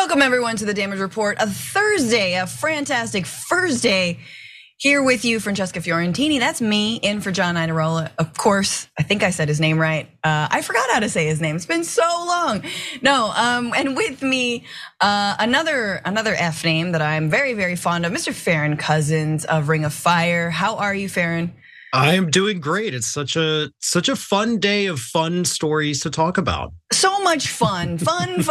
Welcome everyone to the Damage Report, a Thursday, a fantastic Thursday. Here with you, Francesca Fiorentini. That's me, in for John Iadarola. Of course, I think I said his name right. I forgot how to say his name. It's been so long. No, and with me, another F name that I'm very, very fond of, Mr. Farron Cousins of Ring of Fire. How are you, Farron? I am doing great. It's such a fun day of fun stories to talk about. So much fun,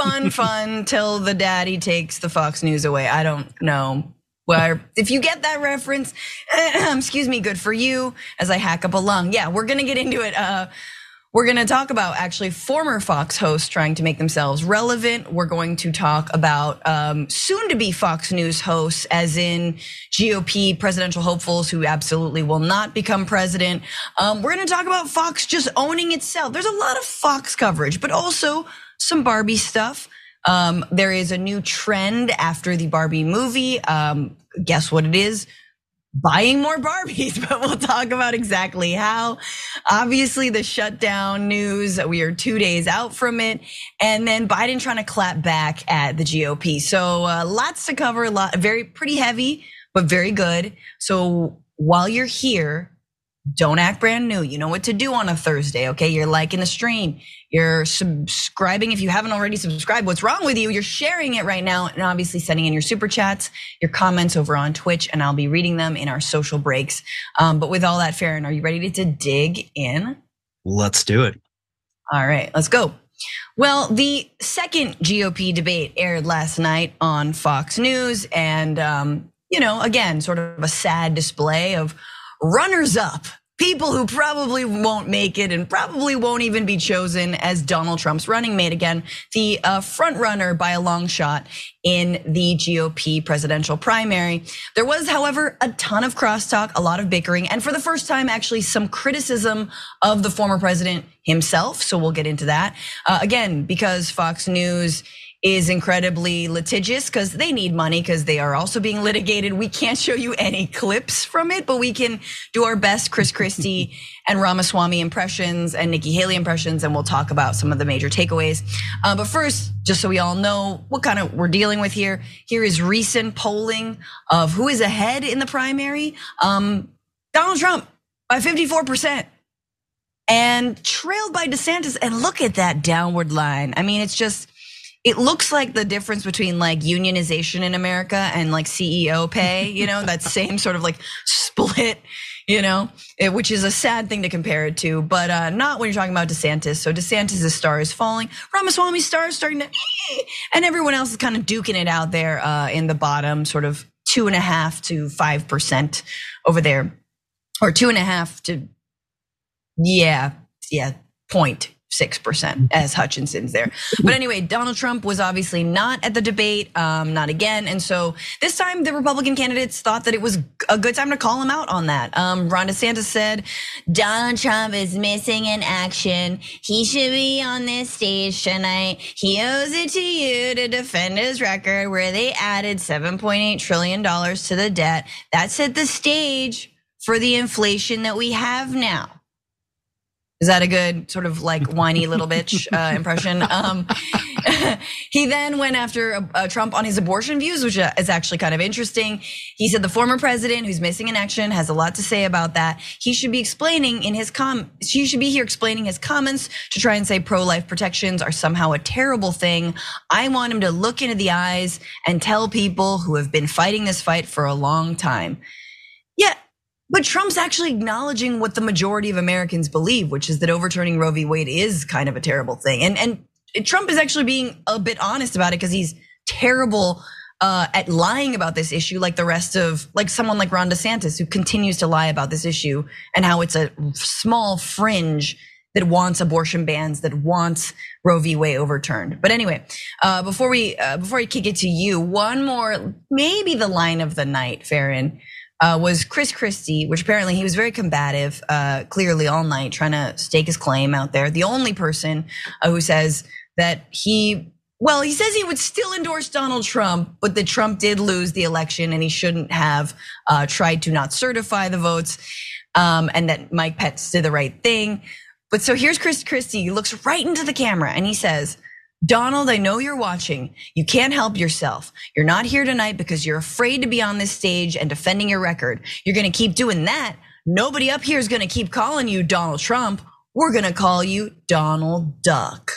fun, till the daddy takes the Fox News away. I don't know. Well, if you get that reference, excuse me, good for you, as I hack up a lung. Yeah, we're gonna get into it. We're gonna talk about actually former Fox hosts trying to make themselves relevant. We're going to talk about soon to be Fox News hosts, as in GOP presidential hopefuls who absolutely will not become president. We're gonna talk about Fox just owning itself. There's a lot of Fox coverage, but also some Barbie stuff. There is a new trend after the Barbie movie. Guess what it is? Buying more Barbies, but we'll talk about exactly how. Obviously, the shutdown news, we are 2 days out from it. And then Biden trying to clap back at the GOP. So lots to cover, pretty heavy, but very good. So while you're here, don't act brand new. You know what to do on a Thursday, okay? You're liking the stream. You're subscribing if you haven't already subscribed. What's wrong with you? You're sharing it right now and obviously sending in your super chats, your comments over on Twitch, and I'll be reading them in our social breaks. But with all that, Farron, are you ready to dig in? Let's do it. All right, let's go. Well, the second GOP debate aired last night on Fox News, and again, sort of a sad display of runners up, people who probably won't make it and probably won't even be chosen as Donald Trump's running mate again, the front runner by a long shot in the GOP presidential primary. There was, however, a ton of crosstalk, a lot of bickering, and for the first time, actually some criticism of the former president himself. So we'll get into that. Again, because Fox News is incredibly litigious because they need money because they are also being litigated. We can't show you any clips from it, but we can do our best Chris Christie and Ramaswamy impressions and Nikki Haley impressions, and we'll talk about some of the major takeaways. But first, just so we all know what kind of we're dealing with here is recent polling of who is ahead in the primary. Donald Trump by 54%. And trailed by DeSantis, and look at that downward line. I mean, it looks like the difference between like unionization in America and like CEO pay, that same sort of like split, which is a sad thing to compare it to, but not when you're talking about DeSantis. So DeSantis' star is falling, Ramaswamy's star is starting to, and everyone else is kind of duking it out there in the bottom, sort of 2.5 to 5% over there, or 2.5 to, 0.6% as Hutchinson's there. But anyway, Donald Trump was obviously not at the debate, not again. And so this time the Republican candidates thought that it was a good time to call him out on that. Ron DeSantis said, Donald Trump is missing in action. He should be on this stage tonight. He owes it to you to defend his record where they added $7.8 trillion to the debt. That set the stage for the inflation that we have now. Is that a good sort of like whiny little bitch impression? He then went after Trump on his abortion views, which is actually kind of interesting. He said the former president, who's missing in action, has a lot to say about that. He should be explaining he should be here explaining his comments to try and say pro-life protections are somehow a terrible thing. I want him to look into the eyes and tell people who have been fighting this fight for a long time. Yeah. But Trump's actually acknowledging what the majority of Americans believe, which is that overturning Roe v. Wade is kind of a terrible thing. And Trump is actually being a bit honest about it because he's terrible at lying about this issue, like the rest of, like someone like Ron DeSantis, who continues to lie about this issue and how it's a small fringe that wants abortion bans, that wants Roe v. Wade overturned. But anyway, before we kick it to you, one more, maybe the line of the night, Farron, was Chris Christie, which apparently he was very combative, clearly all night, trying to stake his claim out there. The only person who says that he says he would still endorse Donald Trump, but that Trump did lose the election and he shouldn't have tried to not certify the votes, and that Mike Pence did the right thing. But so here's Chris Christie, he looks right into the camera and he says, Donald, I know you're watching. You can't help yourself. You're not here tonight because you're afraid to be on this stage and defending your record. You're gonna keep doing that. Nobody up here is gonna keep calling you Donald Trump. We're gonna call you Donald Duck.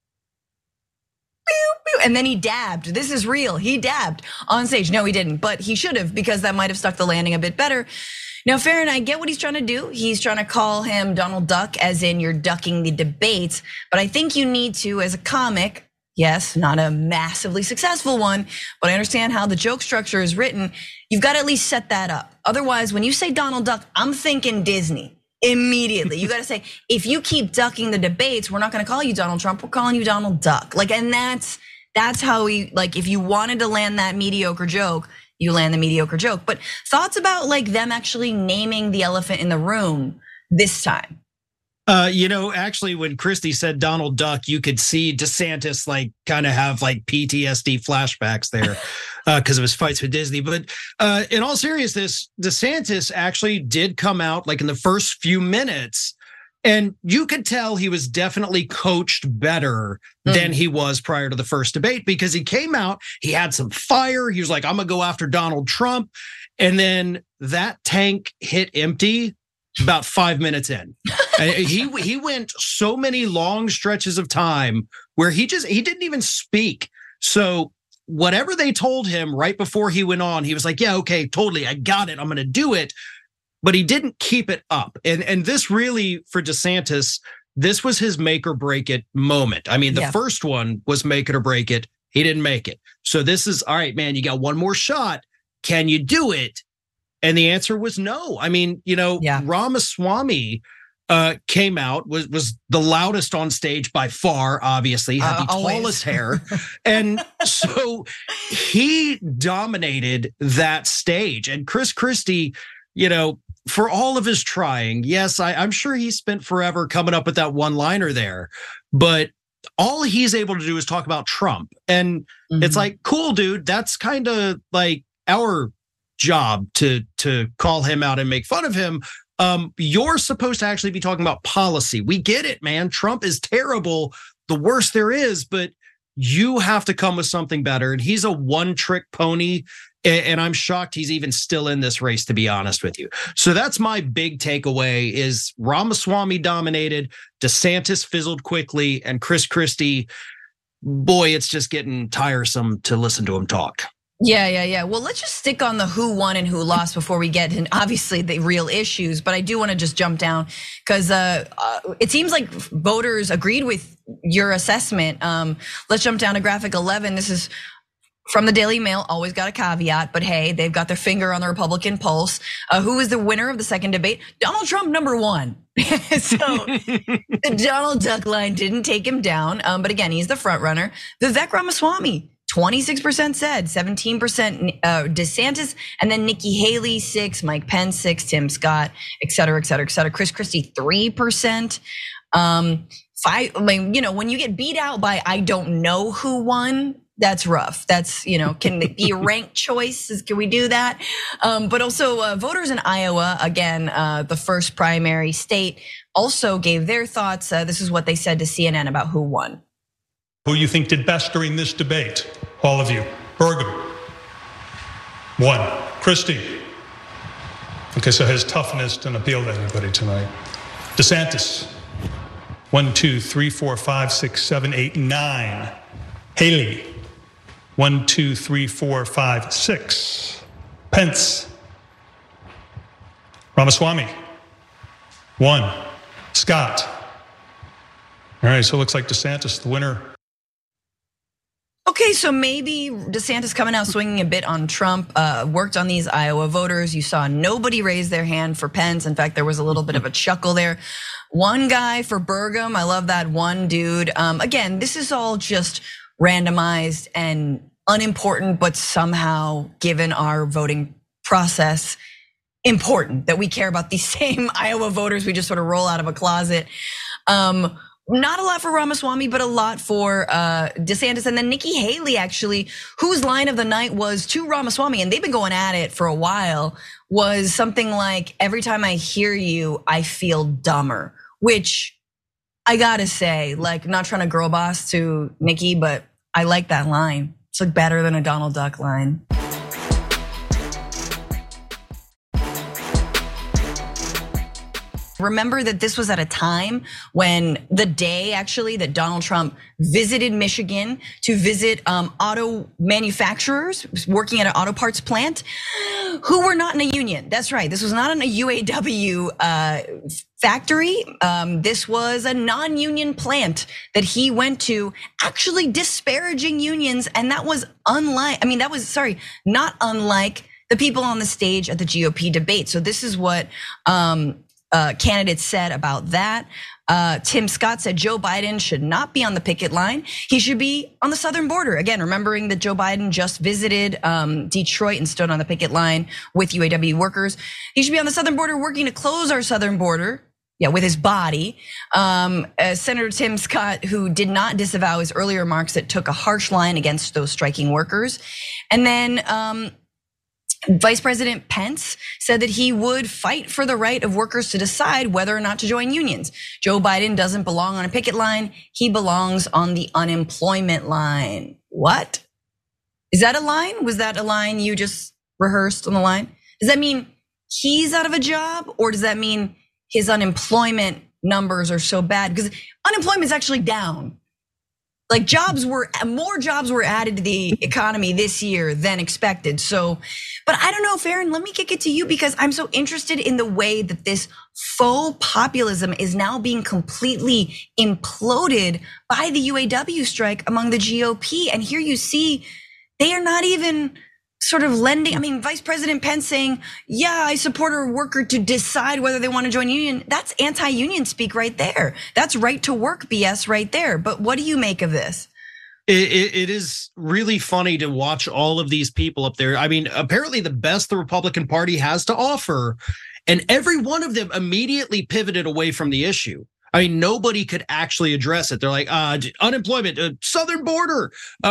And then he dabbed. This is real. He dabbed on stage. No, he didn't, but he should have, because that might have stuck the landing a bit better. Now, Farron, I get what he's trying to do. He's trying to call him Donald Duck, as in you're ducking the debates. But I think you need to, as a comic, yes, not a massively successful one, but I understand how the joke structure is written. You've got to at least set that up. Otherwise, when you say Donald Duck, I'm thinking Disney. Immediately, you got to say, if you keep ducking the debates, we're not going to call you Donald Trump. We're calling you Donald Duck. Like, and that's how we, like, if you wanted to land that mediocre joke, you land the mediocre joke. But thoughts about like them actually naming the elephant in the room this time? Actually, when Christie said Donald Duck, you could see DeSantis like kind of have like PTSD flashbacks there because of his fights with Disney. But in all seriousness, DeSantis actually did come out like in the first few minutes, and you could tell he was definitely coached better than he was prior to the first debate, because he came out, he had some fire. He was like, I'm gonna go after Donald Trump. And then that tank hit empty about 5 minutes in. He went so many long stretches of time where he didn't even speak. So whatever they told him right before he went on, he was like, yeah, okay, totally, I got it, I'm gonna do it. But he didn't keep it up. And this really, for DeSantis, this was his make or break it moment. I mean, the first one was make it or break it. He didn't make it. So this is, all right, man, you got one more shot. Can you do it? And the answer was no. I mean, Ramaswamy came out, was the loudest on stage by far, obviously, had the tallest hair. And so he dominated that stage. And Chris Christie, for all of his trying, yes, I'm sure he spent forever coming up with that one-liner there, but all he's able to do is talk about Trump. And it's like, cool, dude, that's kind of like our job to call him out and make fun of him. You're supposed to actually be talking about policy. We get it, man. Trump is terrible, the worst there is, but you have to come with something better. And he's a one-trick pony. And I'm shocked he's even still in this race, to be honest with you. So that's my big takeaway is Ramaswamy dominated, DeSantis fizzled quickly, and Chris Christie, boy, it's just getting tiresome to listen to him talk. Yeah. Well, let's just stick on the who won and who lost before we get in, obviously, the real issues. But I do want to just jump down because it seems like voters agreed with your assessment. Let's jump down to graphic 11. This is from the Daily Mail, always got a caveat, but hey, they've got their finger on the Republican pulse. Who is the winner of the second debate? Donald Trump, #1. So the Donald Duck line didn't take him down, but again, he's the front runner. Vivek Ramaswamy, 26% said, 17% DeSantis, and then Nikki Haley 6%, Mike Pence 6%, Tim Scott, et cetera, et cetera, et cetera. Chris Christie 3%. When you get beat out by I don't know who won, that's rough. That's, can it be a ranked choice? Can we do that? But also voters in Iowa, again, the first primary state, also gave their thoughts. This is what they said to CNN about who won. Who you think did best during this debate? All of you. Burgum. 1. Christie. Okay, so his toughness didn't appeal to anybody tonight. DeSantis. 1, 2, 3, 4, 5, 6, 7, 8, 9. Haley. 1, 2, 3, 4, 5, 6. Pence. Ramaswamy. 1. Scott. All right, so it looks like DeSantis, the winner. Okay, so maybe DeSantis coming out swinging a bit on Trump, worked on these Iowa voters. You saw nobody raise their hand for Pence. In fact, there was a little bit of a chuckle there. One guy for Burgum. I love that one dude. Again, this is all just randomized and unimportant, but somehow, given our voting process, important that we care about these same Iowa voters we just sort of roll out of a closet. Not a lot for Ramaswamy, but a lot for DeSantis. And then Nikki Haley, actually, whose line of the night was to Ramaswamy, and they've been going at it for a while, was something like, every time I hear you, I feel dumber, which I gotta say, like, not trying to girl boss to Nikki, but I like that line. It's like better than a Donald Duck line. Remember that this was at a time when the day actually that Donald Trump visited Michigan to visit auto manufacturers working at an auto parts plant who were not in a union. That's right. This was not in a UAW factory. This was a non-union plant that he went to, actually disparaging unions. And that was not unlike the people on the stage at the GOP debate. So this is what candidates said about that. Tim Scott said Joe Biden should not be on the picket line. He should be on the southern border. Again, remembering that Joe Biden just visited Detroit and stood on the picket line with UAW workers. He should be on the southern border working to close our southern border. Yeah, with his body. Senator Tim Scott, who did not disavow his earlier remarks that took a harsh line against those striking workers. And then Vice President Pence said that he would fight for the right of workers to decide whether or not to join unions. Joe Biden doesn't belong on a picket line. He belongs on the unemployment line. What? Is that a line? Was that a line you just rehearsed on the line? Does that mean he's out of a job, or does that mean his unemployment numbers are so bad? Because unemployment is actually down. Like more jobs were added to the economy this year than expected. So, but I don't know, Farron, let me kick it to you because I'm so interested in the way that this faux populism is now being completely imploded by the UAW strike among the GOP. And here you see they are not even sort of lending. I mean, Vice President Pence saying, yeah, I support a worker to decide whether they want to join a union. That's anti-union speak right there. That's right to work BS right there. But what do you make of this? It is really funny to watch all of these people up there. I mean, apparently the best the Republican Party has to offer, and every one of them immediately pivoted away from the issue. I mean, nobody could actually address it. They're like, unemployment, southern border.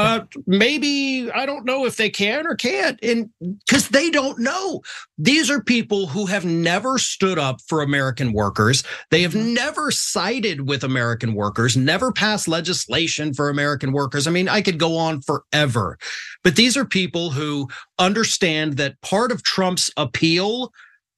Maybe, I don't know if they can or can't, and because they don't know. These are people who have never stood up for American workers. They have never sided with American workers, never passed legislation for American workers. I mean, I could go on forever. But these are people who understand that part of Trump's appeal,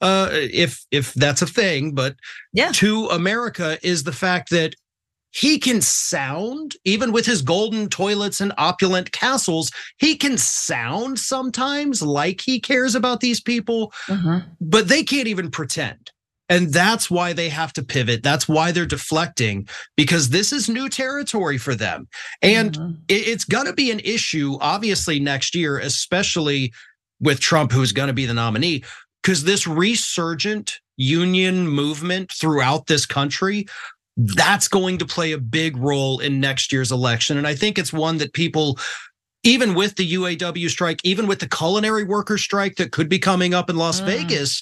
if that's a thing, but yeah, to America is the fact that he can sound, even with his golden toilets and opulent castles, he can sound sometimes like he cares about these people, but they can't even pretend. And that's why they have to pivot. That's why they're deflecting, because this is new territory for them. And it's gonna be an issue, obviously, next year, especially with Trump, who's gonna be the nominee. Because this resurgent union movement throughout this country, that's going to play a big role in next year's election. And I think it's one that people, even with the UAW strike, even with the culinary worker strike that could be coming up in Las Vegas,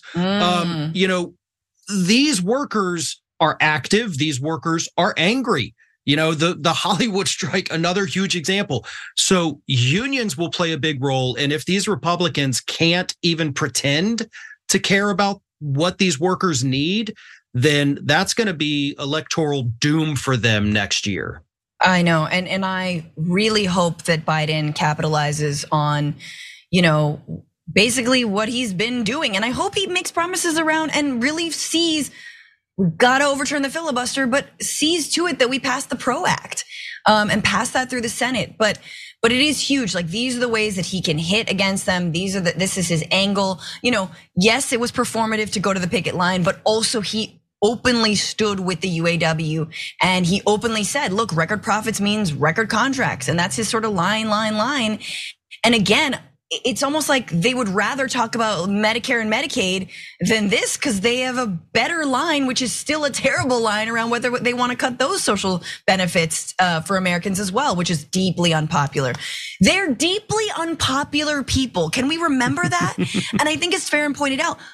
these workers are active. These workers are angry. The Hollywood strike, another huge example. So unions will play a big role. And if these Republicans can't even pretend to care about what these workers need, then that's going to be electoral doom for them next year. I know. And I really hope that Biden capitalizes on, basically what he's been doing. And I hope he makes promises around and really sees we've got to overturn the filibuster, but sees to it that we pass the PRO Act and pass that through the Senate. But it is huge. Like, these are the ways that he can hit against them. This is his angle. Yes, it was performative to go to the picket line, but also he openly stood with the UAW and he openly said, look, record profits means record contracts. And that's his sort of line. And again, it's almost like they would rather talk about Medicare and Medicaid than this, because they have a better line, which is still a terrible line around whether they want to cut those social benefits for Americans as well, which is deeply unpopular. They're deeply unpopular people. Can we remember that? And I think as Farron pointed out,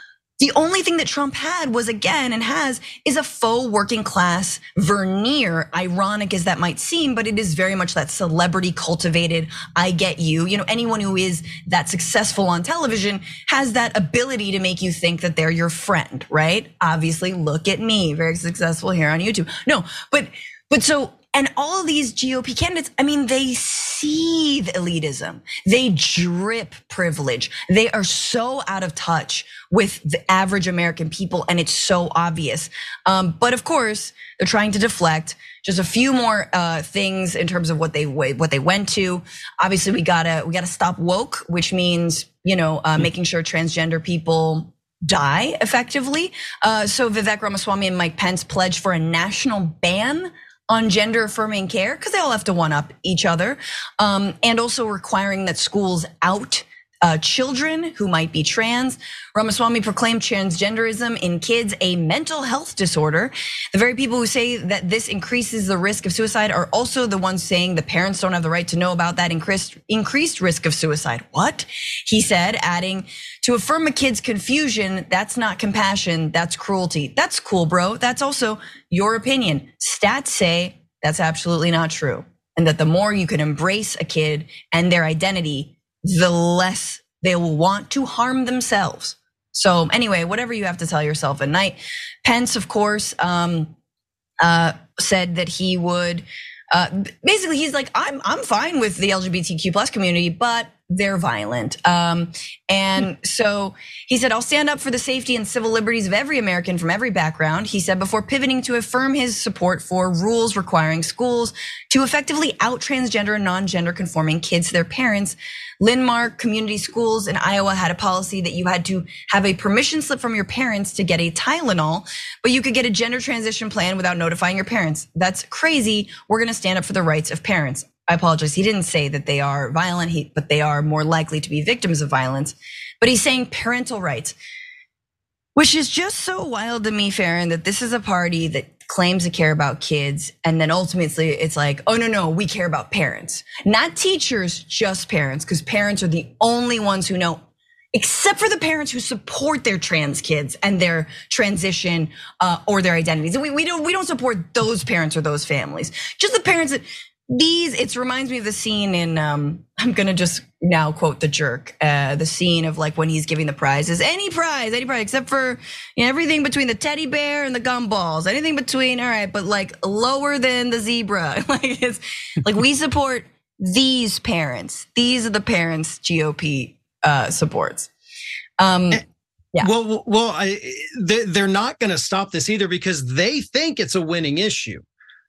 The only thing that Trump had was, again, and has, is a faux working class veneer. Ironic as that might seem, but it is very much that celebrity cultivated, I get you. Anyone who is that successful on television has that ability to make you think that they're your friend, right? Obviously, look at me, very successful here on YouTube. No, but so, and all of these GOP candidates, I mean, they seethe elitism. They drip privilege. They are so out of touch with the average American people, and it's so obvious. But of course, they're trying to deflect. Just a few more things in terms of what they went to. Obviously, we gotta stop woke, which means making sure transgender people die effectively. So Vivek Ramaswamy and Mike Pence pledged for a national ban on gender affirming care, because they all have to one up each other, and also requiring that schools out children who might be trans. Ramaswamy proclaimed transgenderism in kids a mental health disorder. The very people who say that this increases the risk of suicide are also the ones saying the parents don't have the right to know about that increased risk of suicide. What? He said, adding, to affirm a kid's confusion, that's not compassion, that's cruelty. That's cool, bro. That's also your opinion. Stats say that's absolutely not true. And that the more you can embrace a kid and their identity, the less they will want to harm themselves. So anyway, whatever you have to tell yourself at night. Pence, of course, said that he would, basically he's like, I'm fine with the LGBTQ plus community, but they're violent. And so he said, I'll stand up for the safety and civil liberties of every American from every background. He said before pivoting to affirm his support for rules requiring schools to effectively out transgender and non-gender conforming kids to their parents. Linn-Mar Community Schools in Iowa had a policy that you had to have a permission slip from your parents to get a Tylenol, but you could get a gender transition plan without notifying your parents. That's crazy. We're gonna stand up for the rights of parents. I apologize, he didn't say that they are violent, but they are more likely to be victims of violence. But he's saying parental rights, which is just so wild to me, Farron, that this is a party that claims to care about kids, and then ultimately it's like, oh no, we care about parents. Not teachers, just parents, because parents are the only ones who know, except for the parents who support their trans kids and their transition or their identities. And we don't support those parents or those families. Just the parents that it reminds me of the scene in, I'm gonna just now quote The Jerk, the scene of like when he's giving the prizes, any prize, except for everything between the teddy bear and the gumballs, anything between, all right, but like lower than the zebra. Like it's like we support these parents. These are the parents GOP supports. Yeah. Well, they're not gonna stop this either because they think it's a winning issue.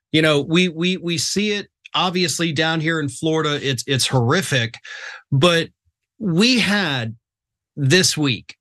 We see it. Obviously down here in Florida, it's horrific, but we had this week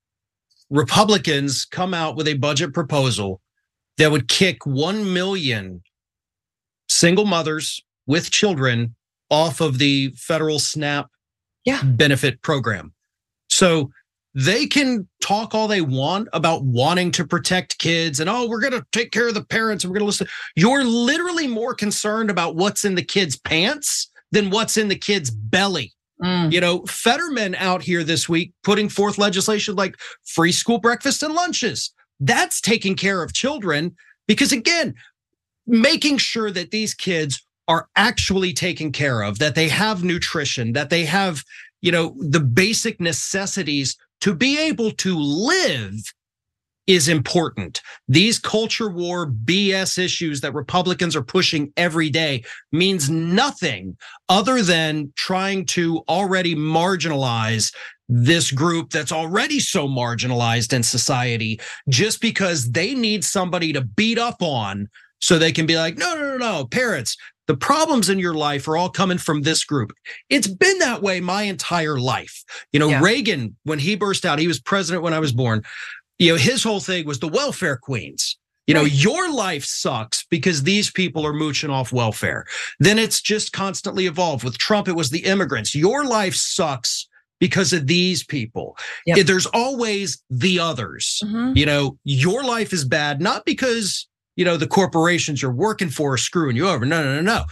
Republicans come out with a budget proposal that would kick 1 million single mothers with children off of the federal SNAP benefit program. So they can talk all they want about wanting to protect kids and we're gonna take care of the parents and we're gonna listen. You're literally more concerned about what's in the kid's pants than what's in the kid's belly. Fetterman out here this week putting forth legislation like free school breakfast and lunches. That's taking care of children because again, making sure that these kids are actually taken care of, that they have nutrition, that they have, the basic necessities to be able to live is important. These culture war BS issues that Republicans are pushing every day means nothing other than trying to already marginalize this group that's already so marginalized in society just because they need somebody to beat up on so they can be like, no, parents, the problems in your life are all coming from this group. It's been that way my entire life. Reagan, when he burst out, he was president when I was born. His whole thing was the welfare queens. Your life sucks because these people are mooching off welfare. Then it's just constantly evolved. With Trump, it was the immigrants. Your life sucks because of these people. Yep. There's always the others. Mm-hmm. Your life is bad, not because the corporations you're working for are screwing you over. No.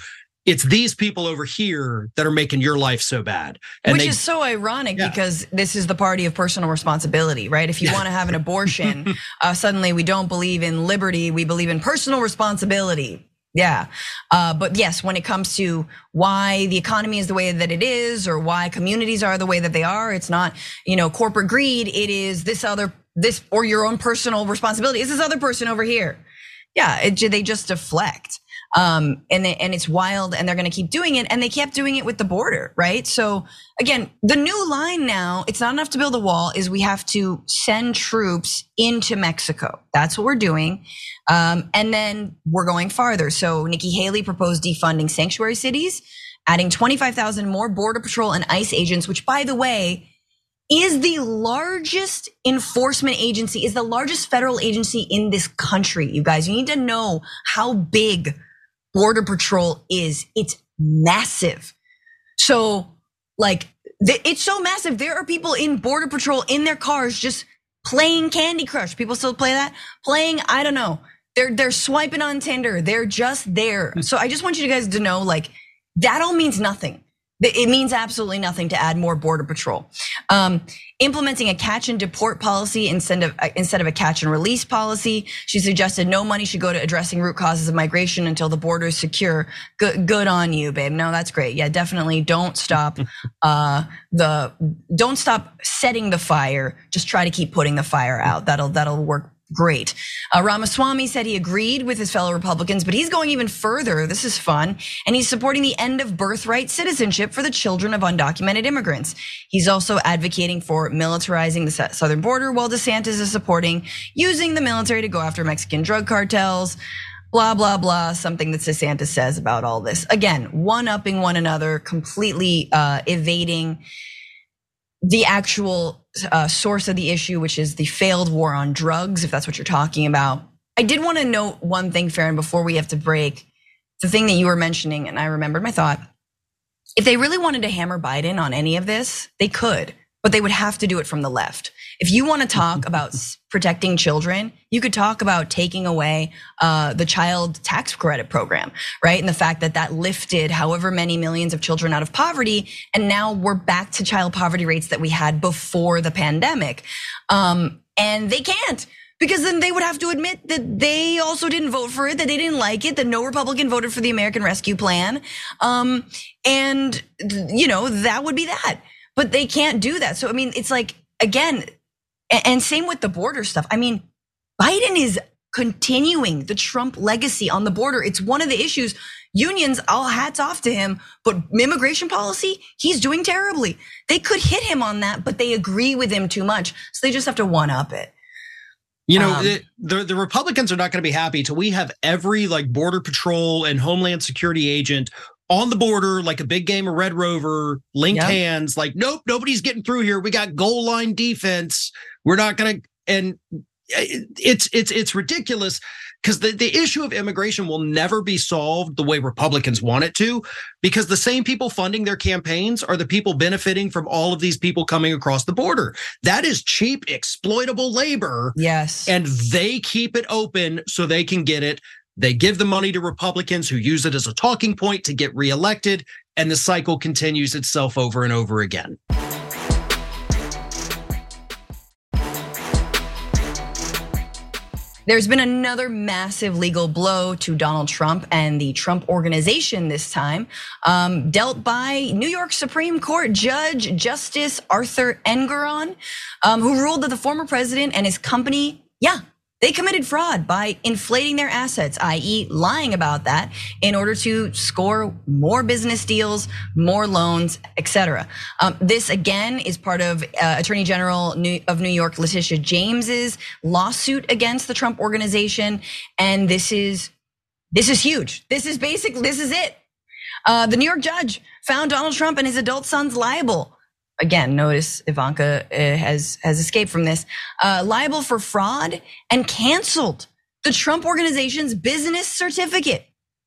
it's these people over here that are making your life so bad. And which is so ironic because this is the party of personal responsibility, right? If you want to have an abortion, suddenly we don't believe in liberty, we believe in personal responsibility. Yeah, but yes, when it comes to why the economy is the way that it is, or why communities are the way that they are, it's not, corporate greed. It is this or your own personal responsibility. Is this other person over here? Yeah, they just deflect. And it's wild, and they're going to keep doing it, and they kept doing it with the border, right? So again, the new line now, it's not enough to build a wall, is we have to send troops into Mexico. That's what we're doing. And then we're going farther. So Nikki Haley proposed defunding sanctuary cities, adding 25,000 more Border Patrol and ICE agents, which, by the way, is the largest enforcement agency, is the largest federal agency in this country. You guys, you need to know how big Border Patrol is. It's massive. So it's so massive. There are people in Border Patrol in their cars just playing Candy Crush. People still play that? Playing, I don't know. They're swiping on Tinder. They're just there. So I just want you guys to know, that all means nothing. It means absolutely nothing to add more Border Patrol. Implementing a catch and deport policy instead of a catch and release policy. She suggested no money should go to addressing root causes of migration until the border is secure. Good on you, babe. No, that's great. Yeah, definitely don't stop don't stop setting the fire. Just try to keep putting the fire out. That'll work great. Ramaswamy said he agreed with his fellow Republicans, but he's going even further. This is fun. And he's supporting the end of birthright citizenship for the children of undocumented immigrants. He's also advocating for militarizing the southern border, while DeSantis is supporting using the military to go after Mexican drug cartels. Blah, blah, blah, something that DeSantis says about all this. Again, one-upping one another, completely evading the actual source of the issue, which is the failed war on drugs, if that's what you're talking about. I did want to note one thing, Farron, before we have to break. The thing that you were mentioning, and I remembered my thought. If they really wanted to hammer Biden on any of this, they could, but they would have to do it from the left. If you want to talk about protecting children, you could talk about taking away the child tax credit program, right? And the fact that lifted however many millions of children out of poverty, and now we're back to child poverty rates that we had before the pandemic. And they can't, because then they would have to admit that they also didn't vote for it, that they didn't like it, that no Republican voted for the American Rescue Plan. And that would be that. But they can't do that. So I mean, it's again, and same with the border stuff. I mean, Biden is continuing the Trump legacy on the border. It's one of the issues. Unions, all hats off to him, but immigration policy, he's doing terribly. They could hit him on that, but they agree with him too much. So they just have to one up it. The Republicans are not going to be happy till we have every Border Patrol and Homeland Security agent on the border, like a big game of Red Rover, linked hands, nope, nobody's getting through here. We got goal line defense. We're not gonna, and it's ridiculous, because the issue of immigration will never be solved the way Republicans want it to, because the same people funding their campaigns are the people benefiting from all of these people coming across the border. That is cheap, exploitable labor. Yes. And they keep it open so they can get it. They give the money to Republicans who use it as a talking point to get reelected, and the cycle continues itself over and over again. There's been another massive legal blow to Donald Trump and the Trump Organization this time, dealt by New York Supreme Court Judge Justice Arthur Engoron, who ruled that the former president and his company, they committed fraud by inflating their assets, i.e. lying about that in order to score more business deals, more loans, etc. This again is part of Attorney General of New York, Letitia James's lawsuit against the Trump Organization. And this is huge. This is it. The New York judge found Donald Trump and his adult sons liable. Again, notice Ivanka has escaped from this, liable for fraud, and canceled the Trump Organization's business certificate.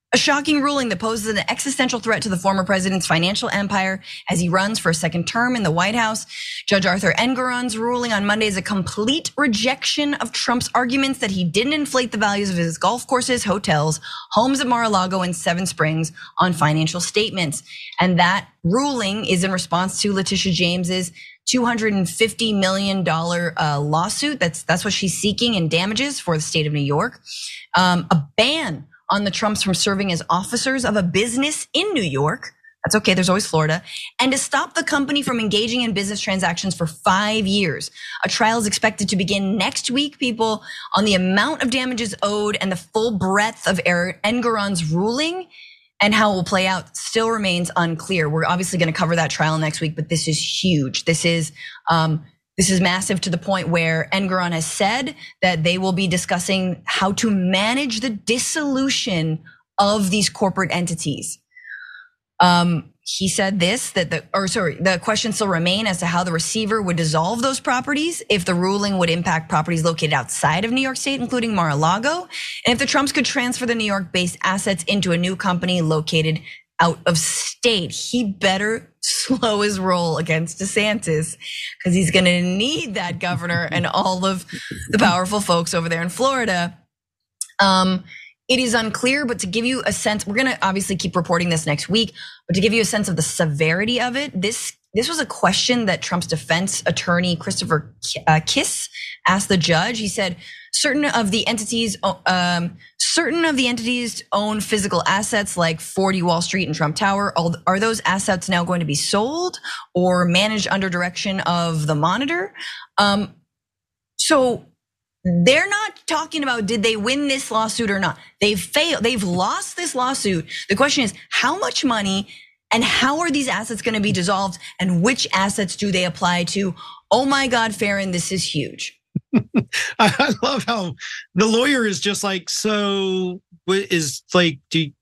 A shocking ruling that poses an existential threat to the former president's financial empire as he runs for a second term in the White House. Judge Arthur Engoron's ruling on Monday is a complete rejection of Trump's arguments that he didn't inflate the values of his golf courses, hotels, homes at Mar-a-Lago and Seven Springs on financial statements. And that ruling is in response to Letitia James's $250 million lawsuit. That's what she's seeking in damages for the state of New York. A ban on the Trumps from serving as officers of a business in New York. That's okay, there's always Florida. And to stop the company from engaging in business transactions for 5 years. A trial is expected to begin next week, people, on the amount of damages owed and the full breadth of Engoron's ruling and how it will play out still remains unclear. We're obviously gonna cover that trial next week, but this is huge. This is massive to the point where Engoron has said that they will be discussing how to manage the dissolution of these corporate entities. He said this, the questions still remain as to how the receiver would dissolve those properties, if the ruling would impact properties located outside of New York State, including Mar-a-Lago, and if the Trumps could transfer the New York-based assets into a new company located out of state. He better slow his roll against DeSantis because he's gonna need that governor and all of the powerful folks over there in Florida. It is unclear, but to give you a sense, we're gonna obviously keep reporting this next week, but to give you a sense of the severity of it, this was a question that Trump's defense attorney, Christopher Kiss, asked the judge. He said, certain of the entities own physical assets like 40 Wall Street and Trump Tower. Are those assets now going to be sold or managed under direction of the Monitor? So they're not talking about did they win this lawsuit or not. They've failed, they've lost this lawsuit. The question is how much money and how are these assets gonna be dissolved and which assets do they apply to? Oh my God, Farron, this is huge. I love how the lawyer is just like, so is like, do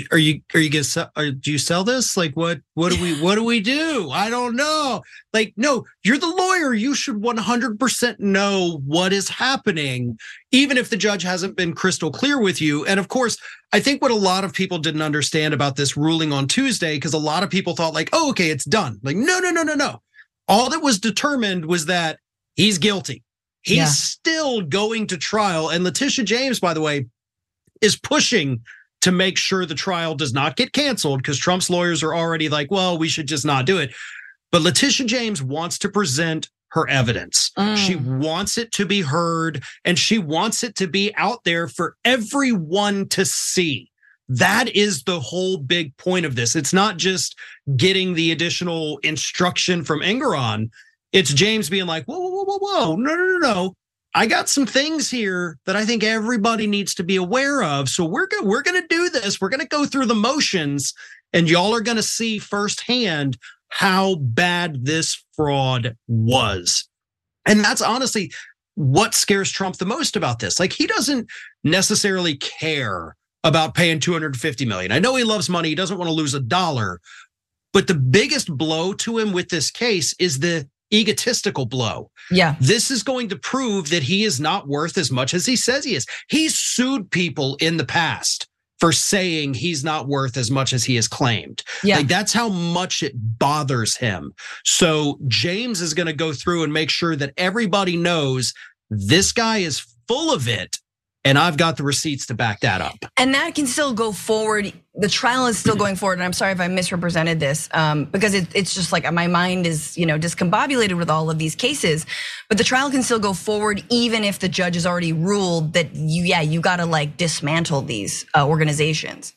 you sell this? Like, what do we do? I don't know. Like, no, you're the lawyer. You should 100% know what is happening, even if the judge hasn't been crystal clear with you. And of course, I think what a lot of people didn't understand about this ruling on Tuesday, because a lot of people thought like, oh, okay, it's done. Like, no. All that was determined was that he's guilty. He's still going to trial. And Letitia James, by the way, is pushing to make sure the trial does not get canceled because Trump's lawyers are already like, well, we should just not do it. But Letitia James wants to present her evidence. She wants it to be heard and she wants it to be out there for everyone to see. That is the whole big point of this. It's not just getting the additional instruction from Engoron. It's James being like, whoa, no. I got some things here that I think everybody needs to be aware of. So we're gonna do this. We're gonna go through the motions, and y'all are gonna see firsthand how bad this fraud was. And that's honestly what scares Trump the most about this. Like, he doesn't necessarily care about paying $250 million. I know he loves money. He doesn't want to lose a dollar. But the biggest blow to him with this case is the egotistical blow. Yeah. This is going to prove that he is not worth as much as he says he is. He's sued people in the past for saying he's not worth as much as he has claimed. Yeah. Like, that's how much it bothers him. So James is going to go through and make sure that everybody knows this guy is full of it. And I've got the receipts to back that up. And that can still go forward. The trial is still going forward. And I'm sorry if I misrepresented this, because it's just like my mind is, discombobulated with all of these cases. But the trial can still go forward even if the judge has already ruled that you gotta like dismantle these organizations.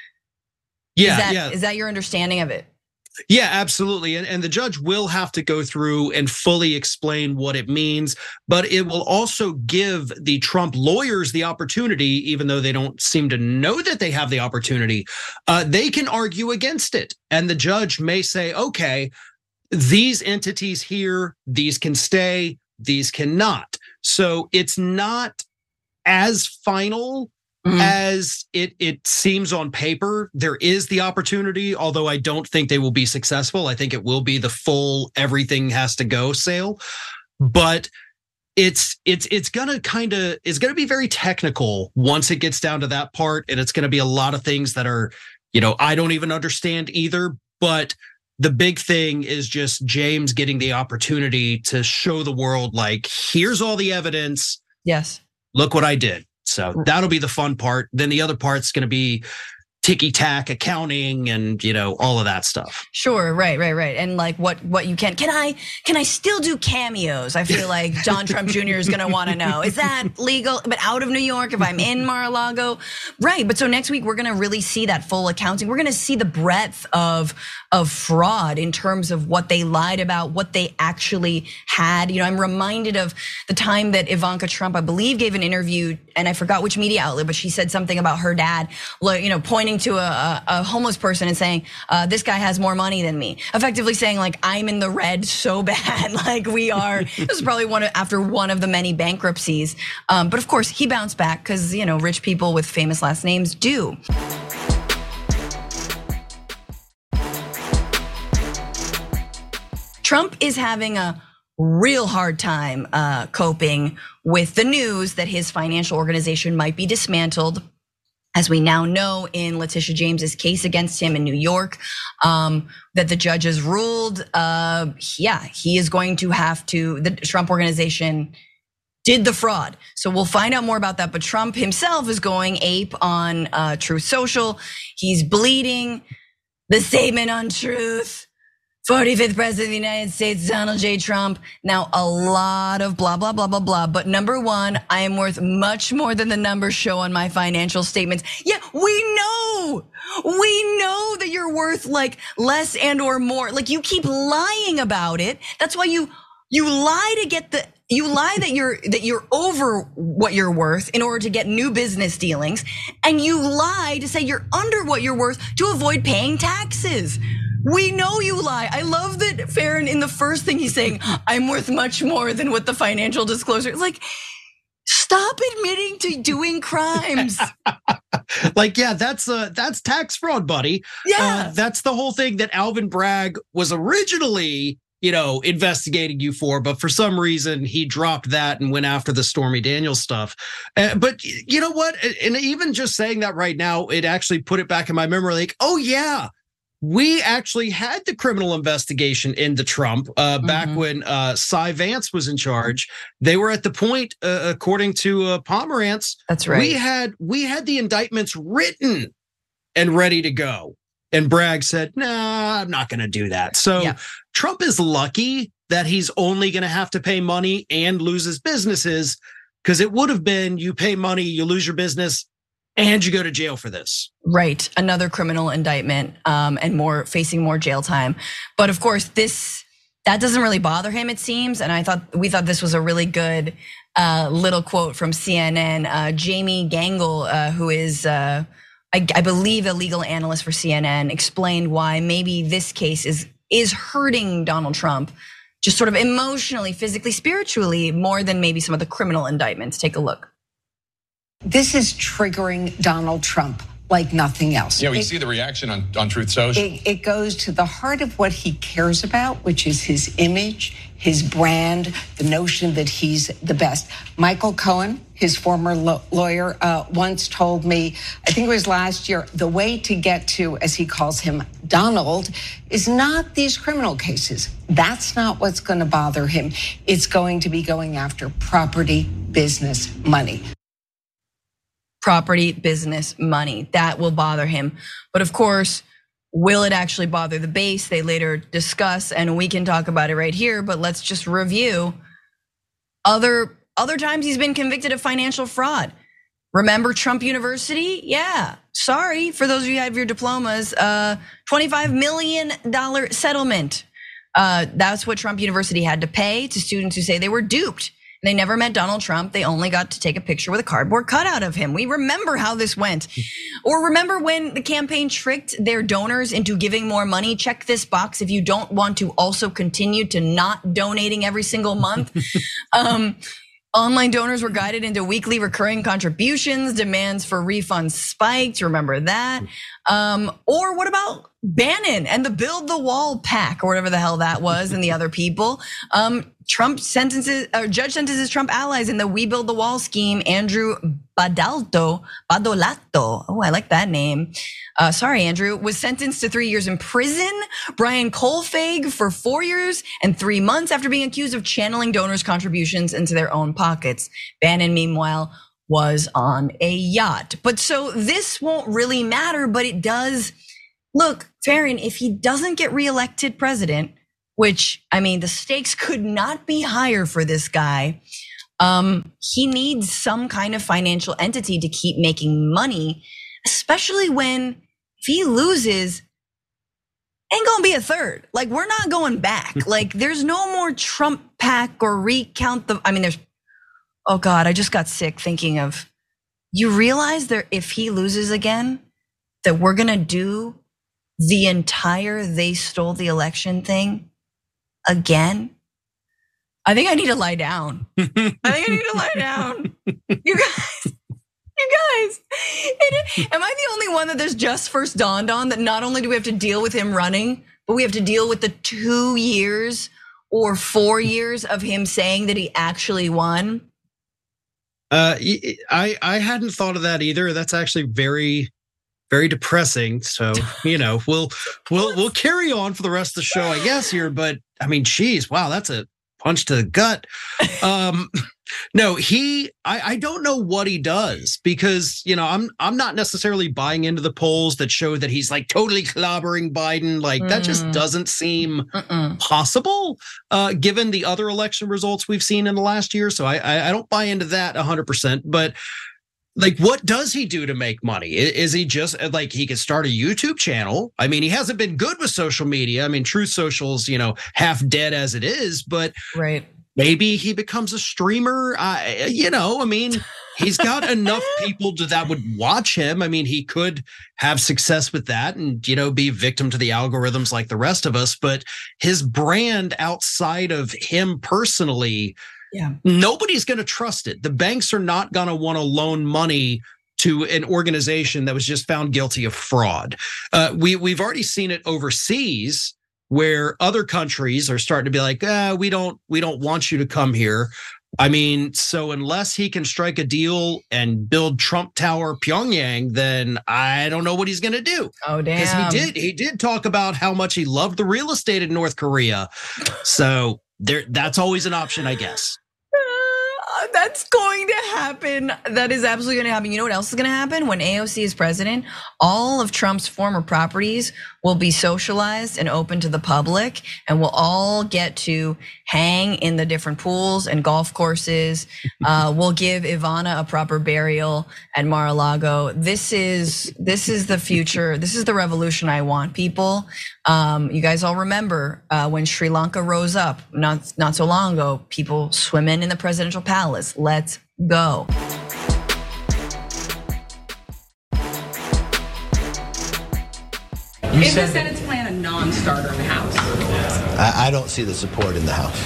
Is that your understanding of it? Yeah, absolutely. And the judge will have to go through and fully explain what it means, but it will also give the Trump lawyers the opportunity, even though they don't seem to know that they have the opportunity, they can argue against it. And the judge may say, okay, these entities here, these can stay, these cannot. So it's not as final as it seems on paper. There is the opportunity, although I don't think they will be successful. I think it will be the full everything has to go sale. But it's gonna be very technical once it gets down to that part, and it's gonna be a lot of things that are, I don't even understand either. But the big thing is just James getting the opportunity to show the world, like, here's all the evidence. Yes. Look what I did. So that'll be the fun part. Then the other part's going to be ticky-tack accounting and, all of that stuff. Sure, right. And like what you can I still do cameos? I feel like Don Trump Jr. is gonna wanna know. Is that legal? But out of New York, if I'm in Mar-a-Lago? Right, but so next week we're gonna really see that full accounting. We're gonna see the breadth of fraud in terms of what they lied about, what they actually had. I'm reminded of the time that Ivanka Trump, I believe, gave an interview, and I forgot which media outlet, but she said something about her dad, pointing to a homeless person and saying, this guy has more money than me. Effectively saying, like, I'm in the red so bad, like we are. This is probably after one of the many bankruptcies. But of course, he bounced back because, rich people with famous last names do. Trump is having a real hard time coping with the news that his financial organization might be dismantled. As we now know in Letitia James's case against him in New York, that the judges ruled, he is going to have to, the Trump organization did the fraud. So we'll find out more about that, but Trump himself is going ape on Truth Social. He's bleeding the statement on truth. 45th president of the United States, Donald J. Trump. Now, a lot of blah, blah, blah, blah, blah. But number one, I am worth much more than the numbers show on my financial statements. Yeah, we know that you're worth like less and or more. Like, you keep lying about it. That's why you lie to get you lie that you're over what you're worth in order to get new business dealings. And you lie to say you're under what you're worth to avoid paying taxes. We know you lie. I love that Farron, in the first thing he's saying, I'm worth much more than what the financial disclosure is. Like, stop admitting to doing crimes. Like, yeah, that's tax fraud, buddy. Yeah. That's the whole thing that Alvin Bragg was originally, investigating you for, but for some reason he dropped that and went after the Stormy Daniels stuff. But you know what? And even just saying that right now, it actually put it back in my memory. Like, oh yeah. We actually had the criminal investigation into Trump back when Cy Vance was in charge. They were at the point, according to Pomerantz. That's right. We had the indictments written and ready to go. And Bragg said, "Nah, I'm not going to do that." So yeah. Trump is lucky that he's only going to have to pay money and lose his businesses, because it would have been you pay money, you lose your business, and you go to jail for this. Right, another criminal indictment and facing more jail time. But of course, that doesn't really bother him, it seems. And we thought this was a really good little quote from CNN. Jamie Gangel, who is I believe a legal analyst for CNN, explained why maybe this case is hurting Donald Trump, just sort of emotionally, physically, spiritually, more than maybe some of the criminal indictments. Take a look. This is triggering Donald Trump like nothing else. Yeah, we see the reaction on Truth Social. It goes to the heart of what he cares about, which is his image, his brand, the notion that he's the best. Michael Cohen, his former lawyer, once told me, I think it was last year, the way to get to, as he calls him, Donald, is not these criminal cases. That's not what's going to bother him. It's going to be going after property, business, money. Property, business, money. That will bother him. But of course, will it actually bother the base? They later discuss, and we can talk about it right here, but let's just review. Other times he's been convicted of financial fraud. Remember Trump University? Yeah, sorry for those of you who have your diplomas, $25 million settlement. That's what Trump University had to pay to students who say they were duped. They never met Donald Trump. They only got to take a picture with a cardboard cutout of him. We remember how this went. Or remember when the campaign tricked their donors into giving more money? Check this box if you don't want to also continue to not donating every single month. Online donors were guided into weekly recurring contributions. Demands for refunds spiked. Remember that? Or what about Bannon and the Build the Wall PAC or whatever the hell that was, and the other people? Judge sentences Trump allies in the We Build the Wall scheme. Andrew Badolato. Oh, I like that name. Sorry, Andrew, was sentenced to 3 years in prison. Brian Kolfage for 4 years and 3 months after being accused of channeling donors' contributions into their own pockets. Bannon, meanwhile, was on a yacht. But so this won't really matter, but it does. Look, Farron, if he doesn't get reelected president, which, I mean, the stakes could not be higher for this guy. He needs some kind of financial entity to keep making money, especially when if he loses, ain't gonna be a third. Like, we're not going back. Like, there's no more Trump pack or recount the, I mean, oh God, I just got sick thinking of, you realize that if he loses again, that we're gonna do the entire they stole the election thing again? I think I need to lie down. You guys, am I the only one that there's just first dawned on that not only do we have to deal with him running, but we have to deal with the 2 years or 4 years of him saying that he actually won? I hadn't thought of that either. That's actually very, very depressing. So, we'll carry on for the rest of the show, I guess here. But I mean, geez, wow, that's a punch to the gut. No, I don't know what he does because, I'm not necessarily buying into the polls that show that he's like totally clobbering Biden. Like that just doesn't seem possible, given the other election results we've seen in the last year. So I don't buy into that 100%, but like, what does he do to make money? Is he just like, he could start a YouTube channel? I mean, he hasn't been good with social media. I mean, Truth Social's, half dead as it is, but right. Maybe he becomes a streamer. He's got enough people that would watch him. I mean, he could have success with that and, be victim to the algorithms like the rest of us. But his brand outside of him personally, nobody's going to trust it. The banks are not going to want to loan money to an organization that was just found guilty of fraud. We've already seen it overseas, where other countries are starting to be like, we don't want you to come here. I mean, so unless he can strike a deal and build Trump Tower Pyongyang, then I don't know what he's going to do. Oh, damn. Because he did talk about how much he loved the real estate in North Korea. So that's always an option, I guess. That's going to happen. That is absolutely going to happen. You know what else is going to happen? When AOC is president, all of Trump's former properties will be socialized and open to the public, and we'll all get to hang in the different pools and golf courses. We'll give Ivana a proper burial at Mar-a-Lago. This is the future. This is the revolution I want, people. You guys all remember when Sri Lanka rose up not so long ago, people swimming in the presidential palace. Let's go. Is the Senate's plan a non-starter in the House? I don't see the support in the House.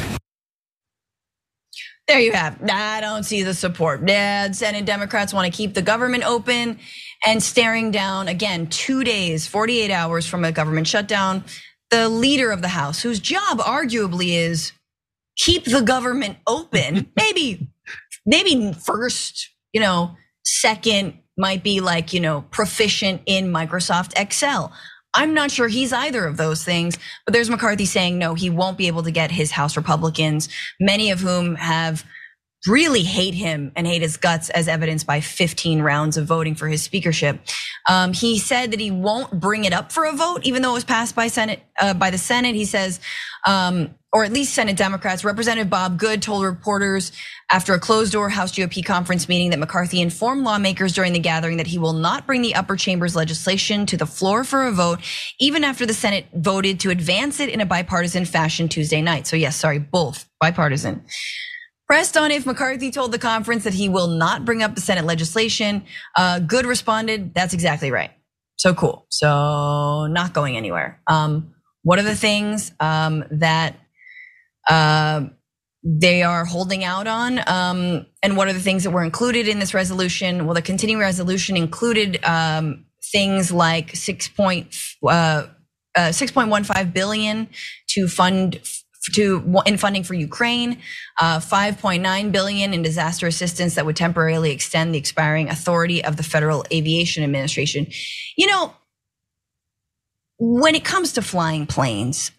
There you have. I don't see the support. Senate Democrats want to keep the government open and staring down, again, 2 days, 48 hours from a government shutdown. The leader of the House, whose job arguably is keep the government open, maybe first, second might be like, proficient in Microsoft Excel. I'm not sure he's either of those things, but there's McCarthy saying no, he won't be able to get his House Republicans, many of whom have really hate him and hate his guts, as evidenced by 15 rounds of voting for his speakership. He said that he won't bring it up for a vote, even though it was passed by the Senate. He says, or at least Senate Democrats. Representative Bob Good told reporters after a closed-door House GOP conference meeting that McCarthy informed lawmakers during the gathering that he will not bring the upper chamber's legislation to the floor for a vote, even after the Senate voted to advance it in a bipartisan fashion Tuesday night. So yes, sorry, both bipartisan. Pressed on if McCarthy told the conference that he will not bring up the Senate legislation, Good responded, that's exactly right. So cool. So not going anywhere. What are the things that they are holding out on? And what are the things that were included in this resolution? Well, the continuing resolution included things like 6.15 billion to fund in funding for Ukraine, 5.9 billion in disaster assistance that would temporarily extend the expiring authority of the Federal Aviation Administration. You know, when it comes to flying planes,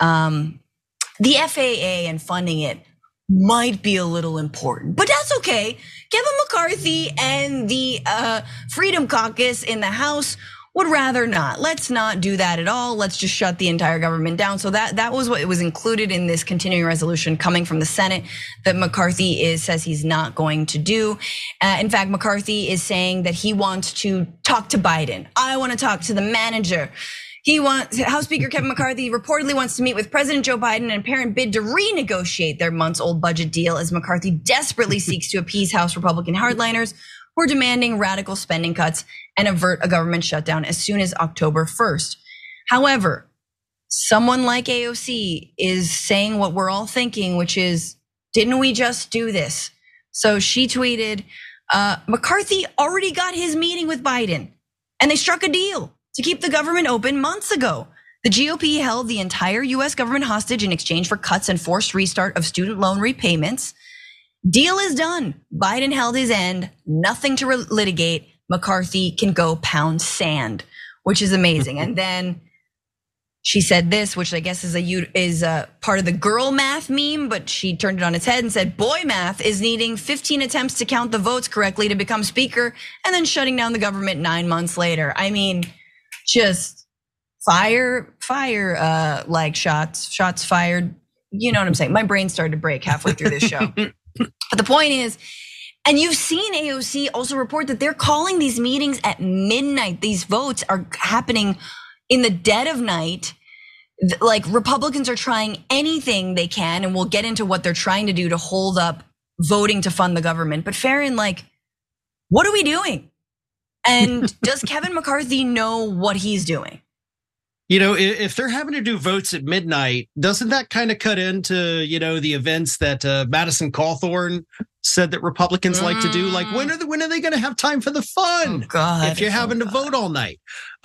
the FAA and funding it might be a little important, but that's okay. Kevin McCarthy and the Freedom Caucus in the House would rather not. Let's not do that at all. Let's just shut the entire government down. So that was what was included in this continuing resolution coming from the Senate that McCarthy says he's not going to do. In fact, McCarthy is saying that he wants to talk to Biden. I want to talk to the manager. House Speaker Kevin McCarthy reportedly wants to meet with President Joe Biden in an apparent bid to renegotiate their months-old budget deal as McCarthy desperately seeks to appease House Republican hardliners who are demanding radical spending cuts and avert a government shutdown as soon as October 1st. However, someone like AOC is saying what we're all thinking, which is, didn't we just do this? So she tweeted, McCarthy already got his meeting with Biden and they struck a deal to keep the government open months ago. The GOP held the entire US government hostage in exchange for cuts and forced restart of student loan repayments. Deal is done. Biden held his end, nothing to litigate. McCarthy can go pound sand, which is amazing. And then she said this, which I guess is a part of the girl math meme, but she turned it on its head and said, boy math is needing 15 attempts to count the votes correctly to become speaker and then shutting down the government 9 months later. I mean, just fire, like shots fired. You know what I'm saying? My brain started to break halfway through this show. But the point is, and you've seen AOC also report that they're calling these meetings at midnight. These votes are happening in the dead of night. Like Republicans are trying anything they can, and we'll get into what they're trying to do to hold up voting to fund the government. But Farron, like, what are we doing? And does Kevin McCarthy know what he's doing? You know, if they're having to do votes at midnight, doesn't that kind of cut into, the events that Madison Cawthorn said that Republicans like to do? Like, when are they going to have time for the fun? Oh God, if you're having to vote all night.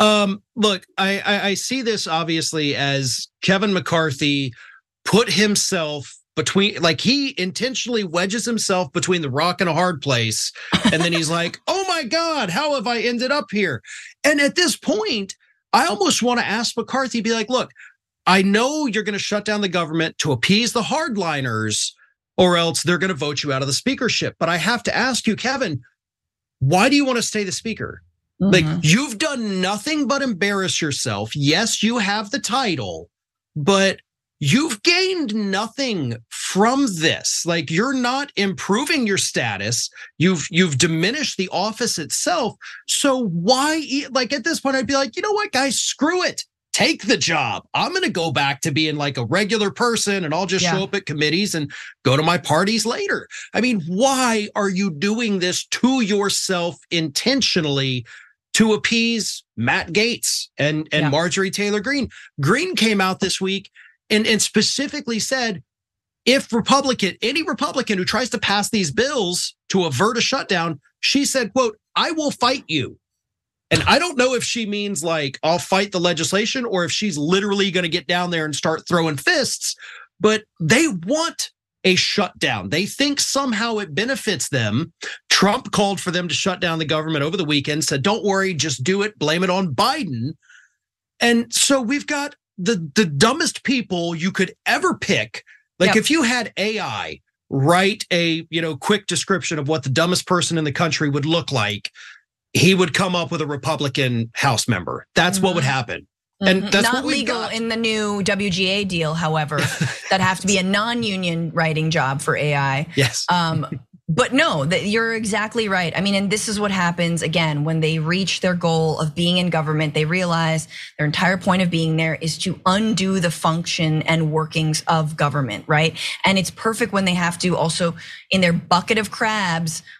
Look, I see this obviously as Kevin McCarthy put himself between, like, he intentionally wedges himself between the rock and a hard place. And then he's like, oh my God, how have I ended up here? And at this point, I almost want to ask McCarthy, be like, look, I know you're going to shut down the government to appease the hardliners, or else they're going to vote you out of the speakership. But I have to ask you, Kevin, why do you want to stay the speaker? Like, you've done nothing but embarrass yourself. Yes, you have the title, but you've gained nothing from this. Like, you're not improving your status. You've diminished the office itself. So why, like, at this point, I'd be like, you know what, guys, screw it. Take the job. I'm going to go back to being like a regular person, and I'll just show up at committees and go to my parties later. I mean, why are you doing this to yourself intentionally to appease Matt Gaetz and Marjorie Taylor Greene? Greene came out this week and specifically said, if any Republican who tries to pass these bills to avert a shutdown, she said, quote, I will fight you. And I don't know if she means like, I'll fight the legislation, or if she's literally going to get down there and start throwing fists, but they want a shutdown. They think somehow it benefits them. Trump called for them to shut down the government over the weekend, said, don't worry, just do it, blame it on Biden. And so we've got the dumbest people you could ever pick. Like, if you had AI write a quick description of what the dumbest person in the country would look like, he would come up with a Republican House member. That's what would happen. And that's not legal in the new WGA deal, however, that have to be a non-union writing job for AI. Yes. But no, you're exactly right. I mean, and this is what happens again when they reach their goal of being in government. They realize their entire point of being there is to undo the function and workings of government, right? And it's perfect when they have to also, in their bucket of crabs,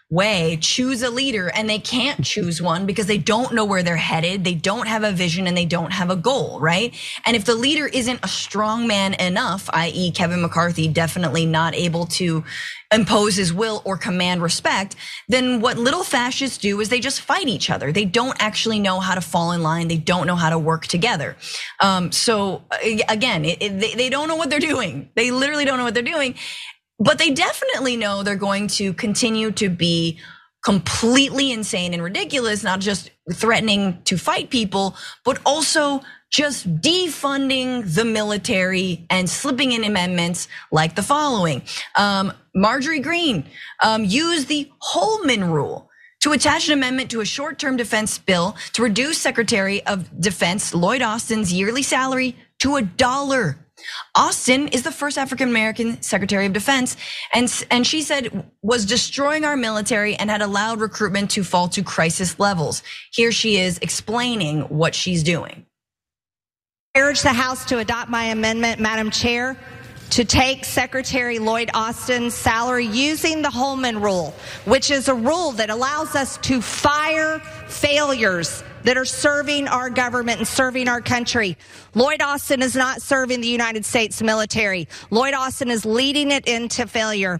way choose a leader, and they can't choose one because they don't know where they're headed, they don't have a vision, and they don't have a goal, right? And if the leader isn't a strong man enough, i.e. Kevin McCarthy definitely not able to impose his will or command respect, then what little fascists do is they just fight each other. They don't actually know how to fall in line. They don't know how to work together. So again, they don't know what they're doing. They literally don't know what they're doing. But they definitely know they're going to continue to be completely insane and ridiculous, not just threatening to fight people, but also just defunding the military and slipping in amendments like the following. Marjorie Greene used the Holman Rule to attach an amendment to a short-term defense bill to reduce Secretary of Defense Lloyd Austin's yearly salary to $1. Austin is the first African-American Secretary of Defense, and she said was destroying our military and had allowed recruitment to fall to crisis levels. Here she is explaining what she's doing. I urge the House to adopt my amendment, Madam Chair, to take Secretary Lloyd Austin's salary using the Holman Rule, which is a rule that allows us to fire failures that are serving our government and serving our country. Lloyd Austin is not serving the United States military. Lloyd Austin is leading it into failure.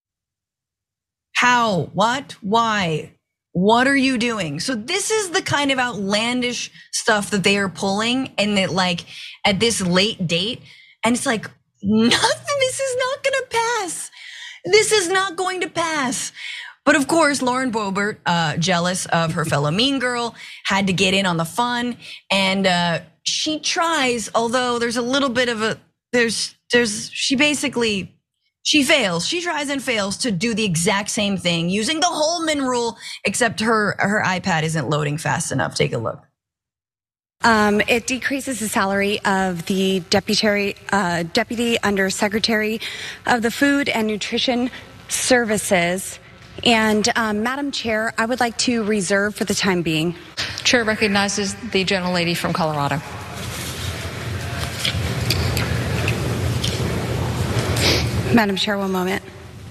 How? What? Why? What are you doing? So this is the kind of outlandish stuff that they are pulling, and that like at this late date, and it's like, nothing, this is not gonna pass. This is not going to pass. But of course, Lauren Boebert, jealous of her fellow mean girl, had to get in on the fun, and she tries. Although there's a little bit of she fails. She tries and fails to do the exact same thing using the Holman Rule, except her iPad isn't loading fast enough. Take a look. It decreases the salary of the deputy undersecretary of the Food and Nutrition Services. And Madam Chair, I would like to reserve for the time being. Chair recognizes the gentlelady from Colorado. Madam Chair, one moment.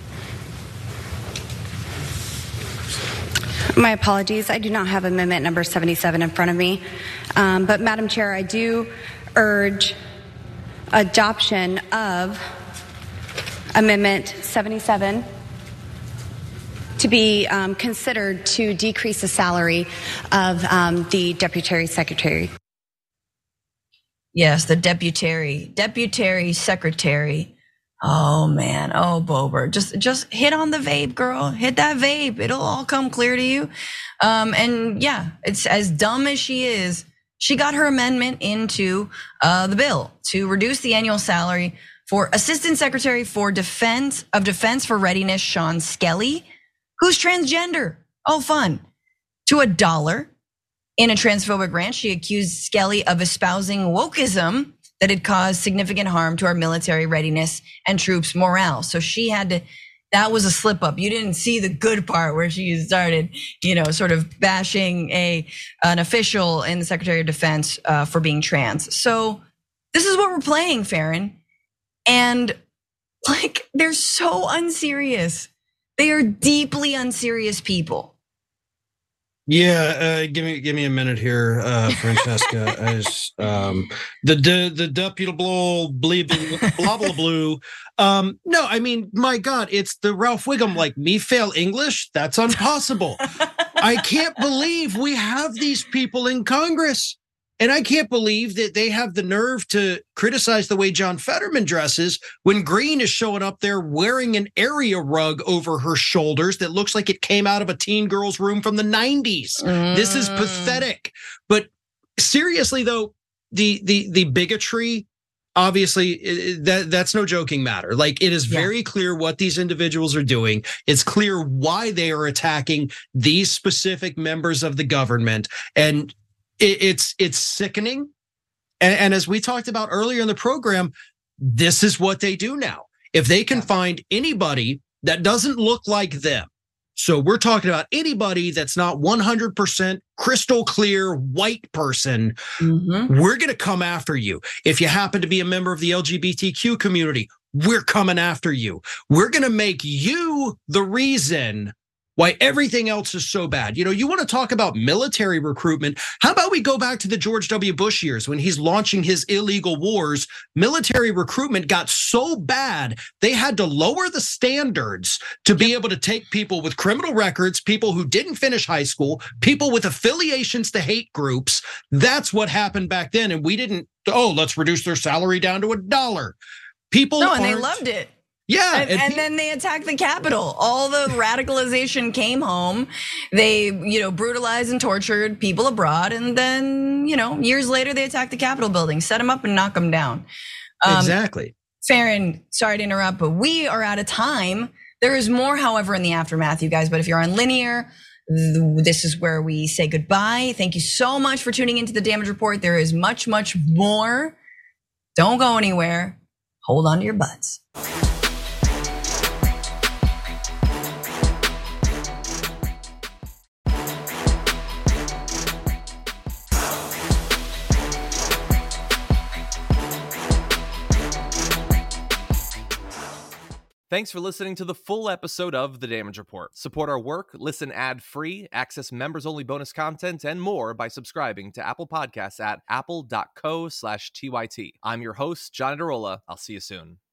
My apologies, I do not have amendment number 77 in front of me. But Madam Chair, I do urge adoption of amendment 77 to be considered to decrease the salary of the deputy secretary. Yes, the deputy secretary. Oh man, oh Boebert, just hit on the vape, girl. Hit that vape, it'll all come clear to you. And yeah, it's as dumb as she is. She got her amendment into the bill to reduce the annual salary for Assistant Secretary for Defense for Readiness, Sean Skelly, who's transgender. Oh, fun. To $1. In a transphobic rant, she accused Skelly of espousing wokeism that had caused significant harm to our military readiness and troops morale. So she had to, that was a slip up. You didn't see the good part where she started, sort of bashing an official in the Secretary of Defense for being trans. So this is what we're playing, Farron. And like, they're so unserious. They are deeply unserious people. Yeah, give me a minute here, Francesca. As the deputable blah blah blue. No, I mean, my God, it's the Ralph Wiggum, like, me fail English? That's impossible. I can't believe we have these people in Congress. And I can't believe that they have the nerve to criticize the way John Fetterman dresses when Greene is showing up there wearing an area rug over her shoulders that looks like it came out of a teen girl's room from the 90s. This is pathetic. But seriously, though, the bigotry, obviously, that's no joking matter. Like, it is very clear what these individuals are doing. It's clear why they are attacking these specific members of the government. And it's sickening. And as we talked about earlier in the program, this is what they do now. If they can find anybody that doesn't look like them, so we're talking about anybody that's not 100% crystal clear white person, we're going to come after you. If you happen to be a member of the LGBTQ community, we're coming after you. We're going to make you the reason why everything else is so bad. You want to talk about military recruitment? How about we go back to the George W. Bush years when he's launching his illegal wars? Military recruitment got so bad, they had to lower the standards to be able to take people with criminal records, people who didn't finish high school, people with affiliations to hate groups. That's what happened back then. And we didn't, let's reduce their salary down to $1. People and they loved it. Yeah. And then they attacked the Capitol. All the radicalization came home. They, brutalized and tortured people abroad. And then, years later, they attacked the Capitol building, set them up and knock them down. Exactly. Farron, sorry to interrupt, but we are out of time. There is more, however, in the aftermath, you guys. But if you're on linear, this is where we say goodbye. Thank you so much for tuning into the Damage Report. There is much, much more. Don't go anywhere. Hold on to your butts. Thanks for listening to the full episode of The Damage Report. Support our work, listen ad-free, access members-only bonus content, and more by subscribing to Apple Podcasts at apple.co/TYT. I'm your host, John Adarola. I'll see you soon.